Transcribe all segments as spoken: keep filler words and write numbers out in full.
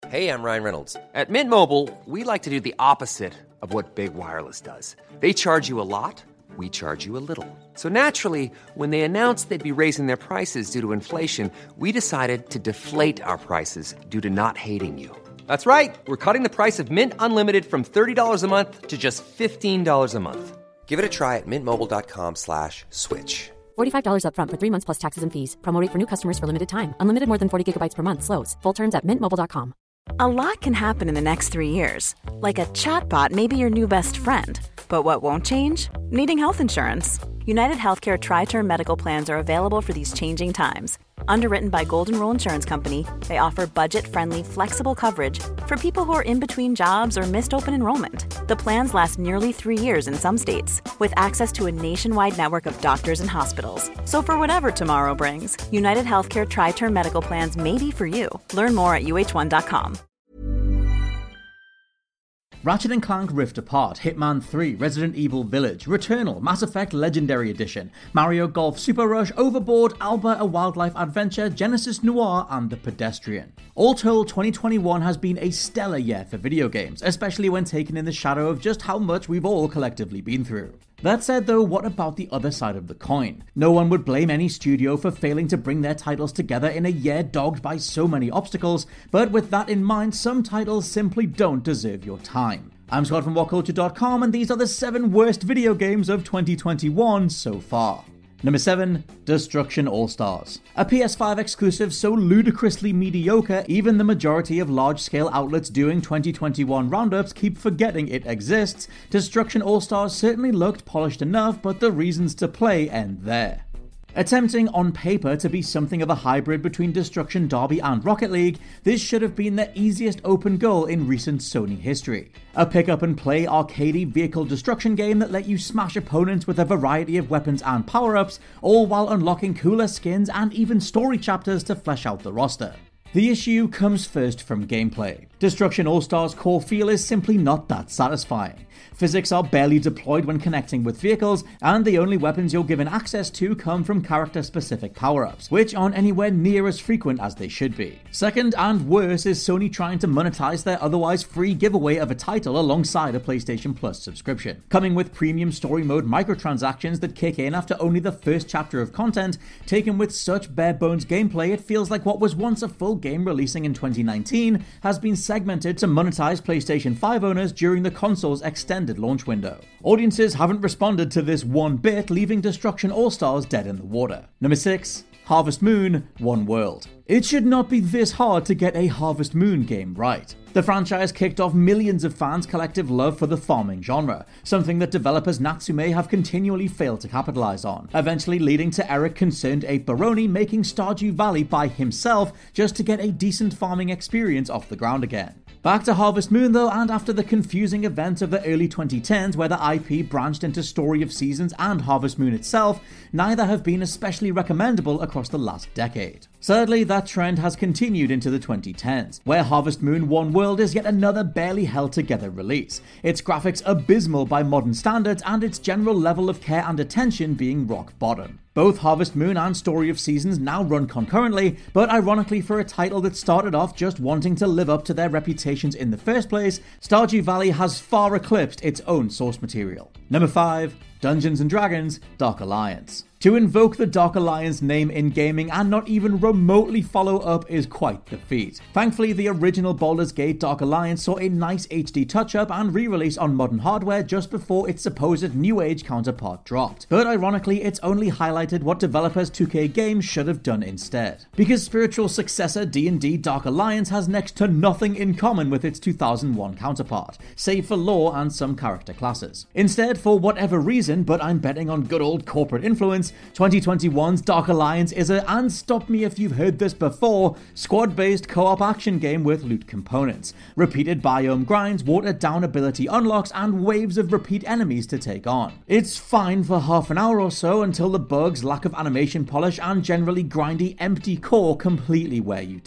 Hey, I'm Ryan Reynolds. At Mint Mobile, we like to do the opposite of what Big Wireless does. They charge you a lot, we charge you a little. So naturally, when they announced they'd be raising their prices due to inflation, we decided to deflate our prices due to not hating you. That's right. We're cutting the price of Mint Unlimited from thirty dollars a month to just fifteen dollars a month. Give it a try at mintmobile.com slash switch. forty-five dollars up front for three months plus taxes and fees. Promo rate for new customers for limited time. Unlimited more than forty gigabytes per month slows. Full terms at mint mobile dot com. A lot can happen in the next three years. Like a chatbot may be your new best friend. But what won't change? Needing health insurance. United Healthcare Tri-Term Medical Plans are available for these changing times. Underwritten by Golden Rule Insurance Company, they offer budget-friendly, flexible coverage for people who are in between jobs or missed open enrollment. The plans last nearly three years in some states, with access to a nationwide network of doctors and hospitals. So for whatever tomorrow brings, United Healthcare Tri-Term Medical Plans may be for you. Learn more at U H one dot com. Ratchet and Clank Rift Apart, Hitman three, Resident Evil Village, Returnal, Mass Effect Legendary Edition, Mario Golf Super Rush, Overboard, Alba a Wildlife Adventure, Genesis Noir, and The Pedestrian. All told, twenty twenty-one has been a stellar year for video games, especially when taken in the shadow of just how much we've all collectively been through. That said though, what about the other side of the coin? No one would blame any studio for failing to bring their titles together in a year dogged by so many obstacles, but with that in mind, some titles simply don't deserve your time. I'm Scott from What Culture dot com, and these are the seven worst video games of twenty twenty-one so far. Number seven, Destruction All-Stars. A P S five exclusive so ludicrously mediocre, even the majority of large-scale outlets doing twenty twenty-one roundups keep forgetting it exists, Destruction All-Stars certainly looked polished enough, but the reasons to play end there. Attempting on paper to be something of a hybrid between Destruction Derby and Rocket League, this should have been the easiest open goal in recent Sony history. A pick-up-and-play arcadey vehicle destruction game that let you smash opponents with a variety of weapons and power-ups, all while unlocking cooler skins and even story chapters to flesh out the roster. The issue comes first from gameplay. Destruction All-Stars' core feel is simply not that satisfying. Physics are barely deployed when connecting with vehicles, and the only weapons you're given access to come from character-specific power-ups, which aren't anywhere near as frequent as they should be. Second, and worse, is Sony trying to monetize their otherwise free giveaway of a title alongside a PlayStation Plus subscription. Coming with premium story mode microtransactions that kick in after only the first chapter of content, taken with such bare-bones gameplay, it feels like what was once a full game releasing in twenty nineteen has been segmented to monetize PlayStation five owners during the console's extended launch window. Audiences haven't responded to this one bit, leaving Destruction All-Stars dead in the water. Number six, Harvest Moon, One World. It should not be this hard to get a Harvest Moon game right. The franchise kicked off millions of fans' collective love for the farming genre, something that developers Natsume have continually failed to capitalize on, eventually leading to Eric Concerned Ape Baroni making Stardew Valley by himself just to get a decent farming experience off the ground again. Back to Harvest Moon though, and after the confusing events of the early twenty tens where the I P branched into Story of Seasons and Harvest Moon itself, neither have been especially recommendable across the last decade. Sadly, that trend has continued into the twenty tens, where Harvest Moon One World is yet another barely held together release, its graphics abysmal by modern standards and its general level of care and attention being rock bottom. Both Harvest Moon and Story of Seasons now run concurrently, but ironically for a title that started off just wanting to live up to their reputations in the first place, Stardew Valley has far eclipsed its own source material. Number five, Dungeons and Dragons Dark Alliance. To invoke the Dark Alliance name in gaming and not even remotely follow up is quite the feat. Thankfully, the original Baldur's Gate Dark Alliance saw a nice H D touch-up and re-release on modern hardware just before its supposed New Age counterpart dropped. But ironically, it's only highlighted what developers two K Games should have done instead. Because spiritual successor D and D Dark Alliance has next to nothing in common with its two thousand one counterpart, save for lore and some character classes. Instead, for whatever reason, but I'm betting on good old corporate influence, twenty twenty-one's Dark Alliance is a, and stop me if you've heard this before, squad-based co-op action game with loot components, repeated biome grinds, watered down ability unlocks, and waves of repeat enemies to take on. It's fine for half an hour or so until the bugs, lack of animation polish, and generally grindy empty core completely wear you down.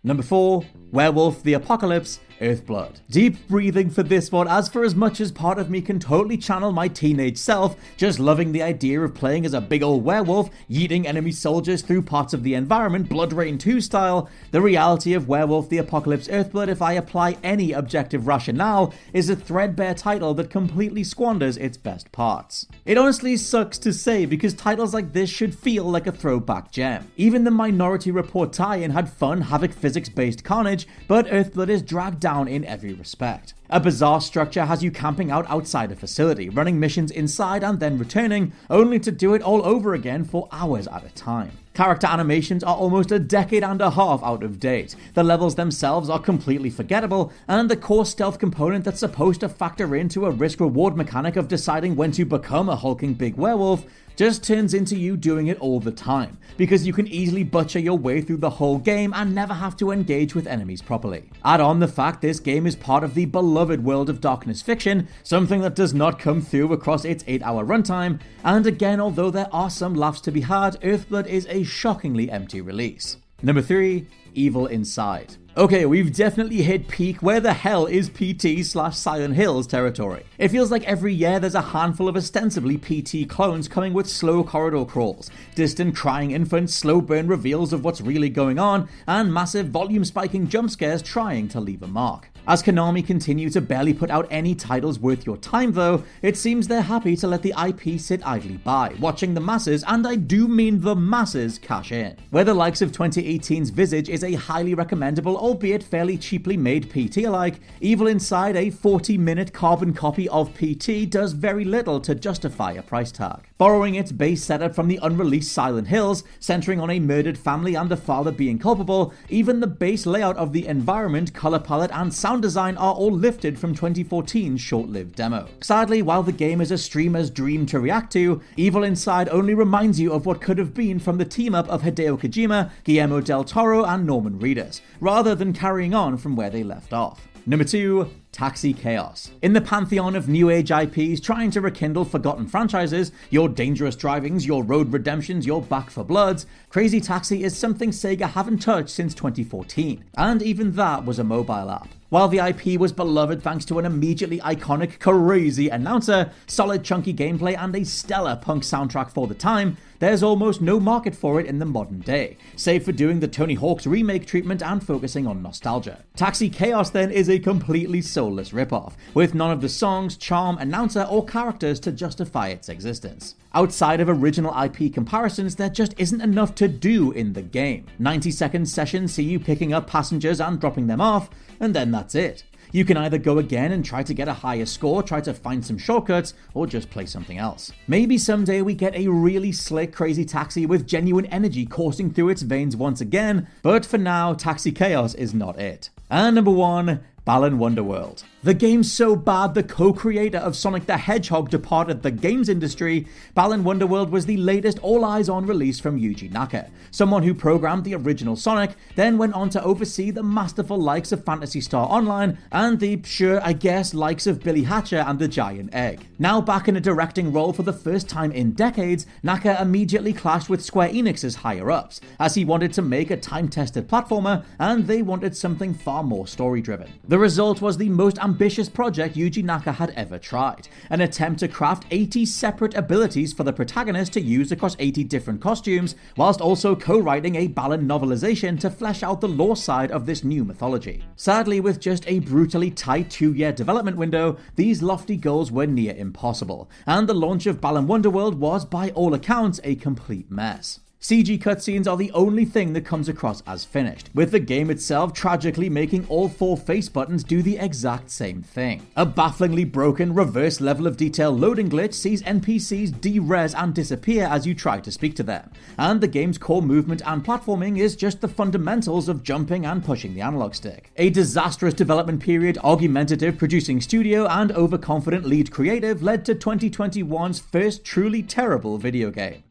Number four, Werewolf the Apocalypse Earthblood. Deep breathing for this one, as for as much as part of me can totally channel my teenage self, just loving the idea of playing as a big old werewolf, yeeting enemy soldiers through parts of the environment, Blood Rain two style, the reality of Werewolf the Apocalypse Earthblood, if I apply any objective rationale, is a threadbare title that completely squanders its best parts. It honestly sucks to say, because titles like this should feel like a throwback gem. Even the Minority Report tie-in had fun, Havoc physics-based carnage, but Earthblood is dragged down in every respect. A bizarre structure has you camping out outside a facility, running missions inside and then returning, only to do it all over again for hours at a time. Character animations are almost a decade and a half out of date, the levels themselves are completely forgettable, and the core stealth component that's supposed to factor into a risk-reward mechanic of deciding when to become a hulking big werewolf just turns into you doing it all the time, because you can easily butcher your way through the whole game and never have to engage with enemies properly. Add on the fact this game is part of the beloved world of Darkness Fiction, something that does not come through across its eight hour runtime, and again, although there are some laughs to be had, Earthblood is a shockingly empty release. Number three, Evil Inside. Okay, we've definitely hit peak where the hell is P T slash Silent Hills territory. It feels like every year there's a handful of ostensibly P T clones coming with slow corridor crawls, distant crying infants, slow burn reveals of what's really going on, and massive volume spiking jump scares trying to leave a mark. As Konami continue to barely put out any titles worth your time though, it seems they're happy to let the I P sit idly by, watching the masses, and I do mean the masses, cash in. Where the likes of twenty eighteen's Visage is a highly recommendable, albeit fairly cheaply made P T alike, Evil Inside, a forty minute carbon copy of P T, does very little to justify a price tag. Borrowing its base setup from the unreleased Silent Hills, centering on a murdered family and the father being culpable, even the base layout of the environment, color palette, and sound design are all lifted from twenty fourteen's short-lived demo. Sadly, while the game is a streamer's dream to react to, Evil Inside only reminds you of what could have been from the team-up of Hideo Kojima, Guillermo del Toro, and Norman Reedus, rather than carrying on from where they left off. Number two, Taxi Chaos. In the pantheon of new age I Ps trying to rekindle forgotten franchises, your Dangerous Drivings, your Road Redemptions, your Back for Bloods, Crazy Taxi is something Sega haven't touched since twenty fourteen, and even that was a mobile app. While the I P was beloved thanks to an immediately iconic, crazy announcer, solid chunky gameplay, and a stellar punk soundtrack for the time, there's almost no market for it in the modern day, save for doing the Tony Hawk's remake treatment and focusing on nostalgia. Taxi Chaos then is a completely soulless ripoff, with none of the songs, charm, announcer, or characters to justify its existence. Outside of original I P comparisons, there just isn't enough to do in the game. ninety second sessions see you picking up passengers and dropping them off, and then that's it. You can either go again and try to get a higher score, try to find some shortcuts, or just play something else. Maybe someday we get a really slick Crazy Taxi with genuine energy coursing through its veins once again, but for now, Taxi Chaos is not it. And number one, Balan Wonderworld. The game's so bad the co-creator of Sonic the Hedgehog departed the games industry, Balan Wonderworld was the latest all-eyes-on release from Yuji Naka, someone who programmed the original Sonic, then went on to oversee the masterful likes of Phantasy Star Online and the, sure, I guess, likes of Billy Hatcher and the Giant Egg. Now back in a directing role for the first time in decades, Naka immediately clashed with Square Enix's higher-ups, as he wanted to make a time-tested platformer, and they wanted something far more story-driven. The result was the most ambitious project Yuji Naka had ever tried, an attempt to craft eighty separate abilities for the protagonist to use across eighty different costumes, whilst also co-writing a Balan novelization to flesh out the lore side of this new mythology. Sadly, with just a brutally tight two-year development window, these lofty goals were near impossible, and the launch of Balan Wonderworld was, by all accounts, a complete mess. C G cutscenes are the only thing that comes across as finished, with the game itself tragically making all four face buttons do the exact same thing. A bafflingly broken reverse level of detail loading glitch sees N P Cs de-res and disappear as you try to speak to them, and the game's core movement and platforming is just the fundamentals of jumping and pushing the analog stick. A disastrous development period, argumentative producing studio, and overconfident lead creative led to twenty twenty-one's first truly terrible video game.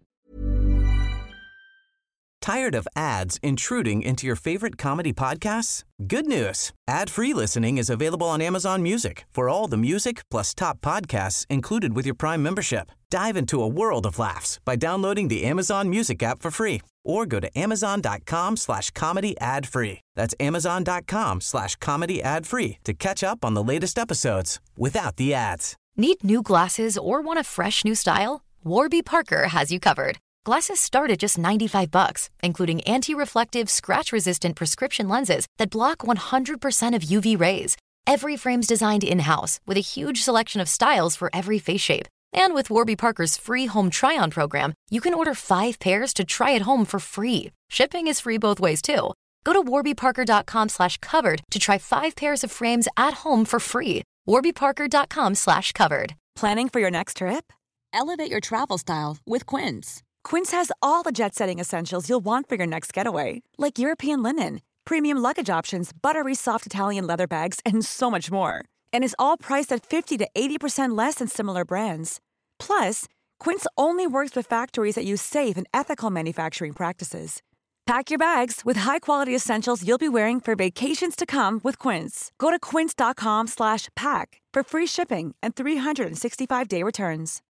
Tired of ads intruding into your favorite comedy podcasts? Good news. Ad-free listening is available on Amazon Music for all the music plus top podcasts included with your Prime membership. Dive into a world of laughs by downloading the Amazon Music app for free or go to amazon.com slash comedy ad free. That's amazon.com slash comedy ad free to catch up on the latest episodes without the ads. Need new glasses or want a fresh new style? Warby Parker has you covered. Glasses start at just ninety-five bucks, including anti-reflective, scratch-resistant prescription lenses that block one hundred percent of U V rays. Every frame's designed in-house with a huge selection of styles for every face shape. And with Warby Parker's free home try-on program, you can order five pairs to try at home for free. Shipping is free both ways, too. Go to warbyparker.com slash covered to try five pairs of frames at home for free. warbyparker.com slash covered. Planning for your next trip? Elevate your travel style with Quince. Quince has all the jet-setting essentials you'll want for your next getaway, like European linen, premium luggage options, buttery soft Italian leather bags, and so much more. And is all priced at fifty to eighty percent less than similar brands. Plus, Quince only works with factories that use safe and ethical manufacturing practices. Pack your bags with high-quality essentials you'll be wearing for vacations to come with Quince. Go to quince.com slash pack for free shipping and three sixty-five day returns.